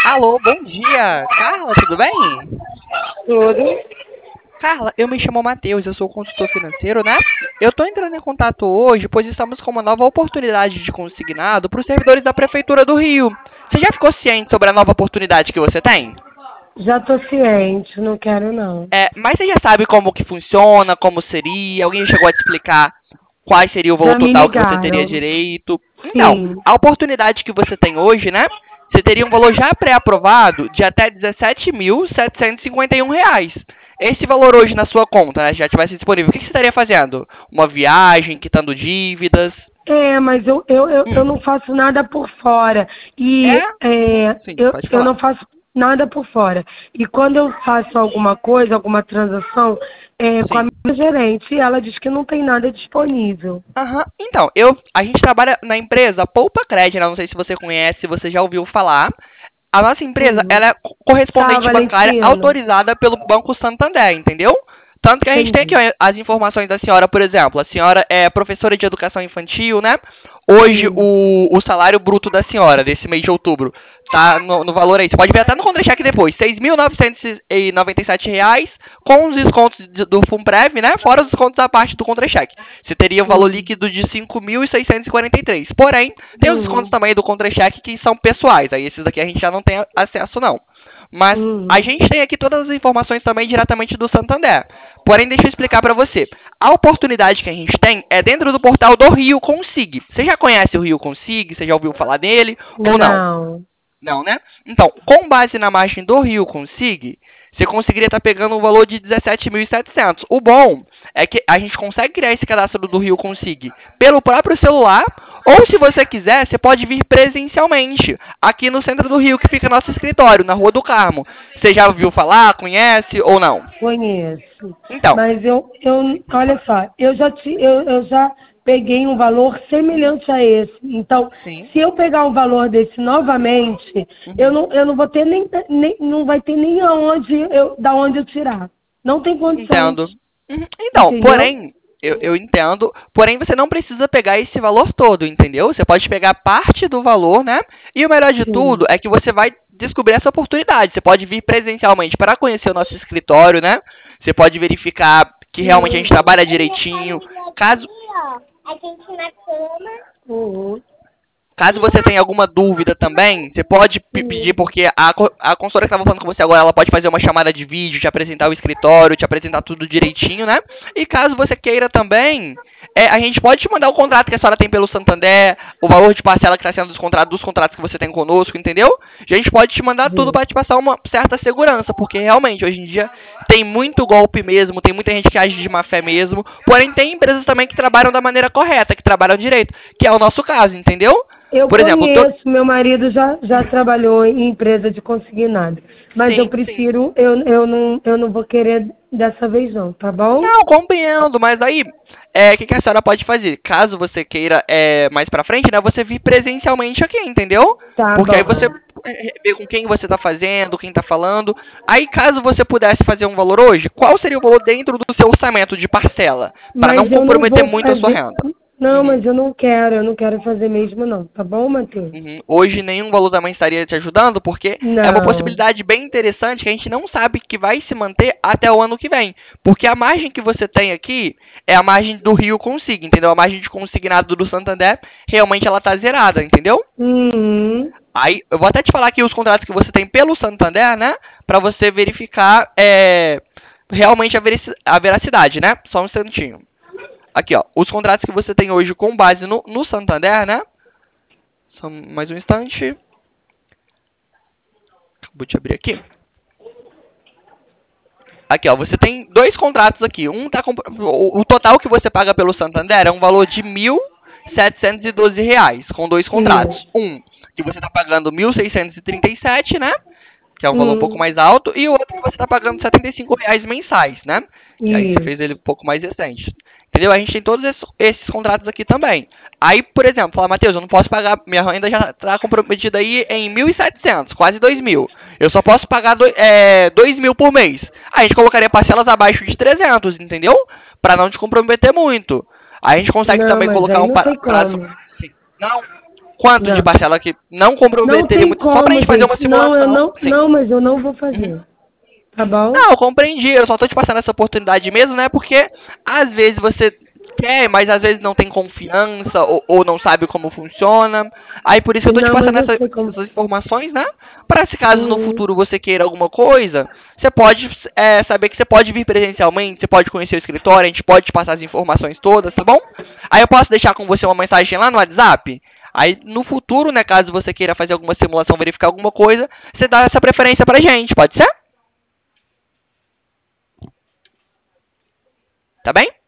Alô, bom dia. Carla, tudo bem? Tudo. Carla, eu me chamo Matheus, eu sou consultor financeiro, né? Eu tô entrando em contato hoje, pois estamos com uma nova oportunidade de consignado para os servidores da Prefeitura do Rio. Você já ficou ciente sobre a nova oportunidade que você tem? Já tô ciente, não quero não. Mas você já sabe como que funciona, como seria? Alguém chegou a te explicar qual seria o valor Já me total que você teria ligaram. direito? Então, Sim. a oportunidade que você tem hoje, né? Você teria um valor já pré-aprovado de até R$ 17.751. Esse valor hoje na sua conta, né, já tivesse disponível, o que você estaria fazendo? Uma viagem, quitando dívidas? Mas eu Hum. não faço nada por fora. É? E Uhum. Sim, pode eu falar. não faço nada por fora. E quando eu faço alguma coisa, alguma transação, com a Sim. minha gerente, ela diz que não tem nada disponível. Aham. Então, a gente trabalha na empresa Poupa Cred, né? Não sei se você conhece, se você já ouviu falar. A nossa empresa, Uhum. ela é Tá, correspondente bancária Valentina. autorizada pelo Banco Santander, entendeu? Tanto que a gente tem aqui Entendi. ó, as informações da senhora, por exemplo. A senhora é professora de educação infantil, né? Hoje, Sim. o salário bruto da senhora, desse mês de outubro, tá no valor aí. Você pode ver até no contra-cheque depois. R$ 6.997, com os descontos do FUNPREV, né? Fora os descontos da parte do contra-cheque. Você teria um valor Uhum. líquido de 5.643. Porém, tem os descontos Uhum. também do contra-cheque que são pessoais. Aí esses daqui a gente já não tem acesso, não. Mas a Uhum. gente tem aqui todas as informações também diretamente do Santander. Porém, deixa eu explicar para você. A oportunidade que a gente tem é dentro do portal do Rio Consig. Você já conhece o Rio Consig? Você já ouviu falar dele ou não? Não. Não, né? Então, com base na margem do Rio Consig, você conseguiria estar pegando um valor de 17.700. O bom é que a gente consegue criar esse cadastro do Rio Consig pelo próprio celular, ou se você quiser, você pode vir presencialmente, aqui no centro do Rio, que fica nosso escritório, na Rua do Carmo. Você já ouviu falar, conhece ou não? Conheço. Então, Mas olha só, eu já peguei um valor semelhante a esse. Então, sim. se eu pegar um valor desse novamente, Uhum. eu não vou ter não vai ter nem da onde eu tirar. Não tem condições, Entendo. Uhum. Então, entendeu? porém, eu entendo, porém você não precisa pegar esse valor todo, entendeu? Você pode pegar parte do valor, né? E o melhor de tudo Sim. é que você vai descobrir essa oportunidade. Você pode vir presencialmente para conhecer o nosso escritório, né? Você pode verificar que realmente a gente trabalha direitinho. Caso Uhum. Caso você tenha alguma dúvida também, você pode pedir, porque a consultora que estava falando com você agora, ela pode fazer uma chamada de vídeo, te apresentar o escritório, te apresentar tudo direitinho, né? E caso você queira também, a gente pode te mandar o contrato que a senhora tem pelo Santander, o valor de parcela que está sendo dos contratos que você tem conosco, entendeu? A gente pode te mandar tudo Uhum. para te passar uma certa segurança, porque realmente, hoje em dia, tem muito golpe mesmo, tem muita gente que age de má fé mesmo, porém tem empresas também que trabalham da maneira correta, que trabalham direito, que é o nosso caso, entendeu? Eu Por exemplo, conheço, meu marido já trabalhou em empresa de consignado, mas eu sim, sim. prefiro, eu não vou querer dessa vez não, tá bom? Não, compreendo, mas aí, o que a senhora pode fazer? Caso você queira mais pra frente, né, você vir presencialmente aqui, entendeu? Tá Porque aí bom. você vê com quem você tá fazendo, quem tá falando. Aí, caso você pudesse fazer um valor hoje, qual seria o valor dentro do seu orçamento de parcela? Para não Mas eu não comprometer vou muito a sua fazer, renda. não, Uhum. mas eu não quero fazer mesmo não, tá bom, Matheus? Uhum. Hoje nenhum valor também estaria te ajudando, porque é uma Não. possibilidade bem interessante que a gente não sabe que vai se manter até o ano que vem. Porque a margem que você tem aqui é a margem do Rio Consig, entendeu? A margem de consignado do Santander, realmente ela tá zerada, entendeu? Uhum. Aí, eu vou até te falar aqui os contratos que você tem pelo Santander, né? Pra você verificar realmente a veracidade, né? Só um instantinho. Aqui, ó. Os contratos que você tem hoje com base no Santander, né? Só mais um instante. Vou te abrir aqui. Aqui, ó, você tem dois contratos aqui. O total que você paga pelo Santander é um valor de R$ 1.712, com dois contratos. Isso. Um que você está pagando 1.637, né? Que é um valor um pouco Hum. mais alto, e o outro que você está pagando R$ 75 mensais, né? Que aí você fez Isso. ele um pouco mais recente. Entendeu? A gente tem todos esses contratos aqui também. Aí, por exemplo, fala, Matheus, eu não posso pagar, minha renda já está comprometida aí em 1.700, quase 2.000. Eu só posso pagar 2.000 por mês. Aí a gente colocaria parcelas abaixo de 300, entendeu? Para não te comprometer muito. Aí a gente consegue Não, também mas colocar aí um não tem prazo. como. Sim. Não. Quanto de Não. parcela que não Não comprometeria tem muito? como, Só pra gente fazer uma gente. Não, simulação. Sim. não, mas eu não vou fazer. Tá bom? Não, eu compreendi. Eu só tô te passando essa oportunidade mesmo, né? Porque às vezes você quer, mas às vezes não tem confiança ou não sabe como funciona. Aí por isso que eu tô te Não, mas passando eu sei como. essas informações, né? Para se caso no Uhum. futuro você queira alguma coisa, você pode saber que você pode vir presencialmente, você pode conhecer o escritório, a gente pode te passar as informações todas, tá bom? Aí eu posso deixar com você uma mensagem lá no WhatsApp. Aí no futuro, né, caso você queira fazer alguma simulação, verificar alguma coisa, você dá essa preferência pra gente, pode ser? Tá bem?